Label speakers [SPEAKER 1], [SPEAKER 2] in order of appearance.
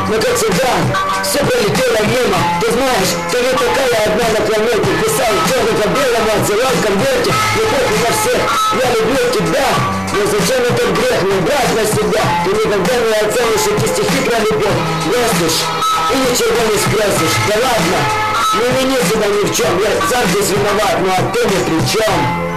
[SPEAKER 1] но как всегда, все пролетело мимо. Ты знаешь, ты не такая одна на планете. Писал черным по белому, отсылал в конверте. Не похуй на всех, я люблю тебя. Но зачем этот грех не брать на себя? Ты никогда не оценишь эти стихи про любовь. Бросишь и ничего не спросишь. Да ладно, не вини себя ни в чем. Я сам здесь виноват, но а ты ни при чем.